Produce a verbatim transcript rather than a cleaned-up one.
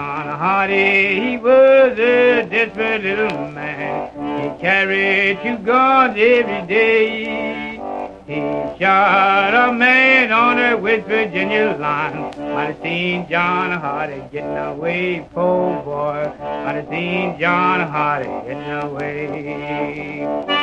John Hardy, he was a desperate little man. He carried two guns every day. He shot a man on the West Virginia line. I'd have seen John Hardy getting away, poor boy. I'd have seen John Hardy getting away.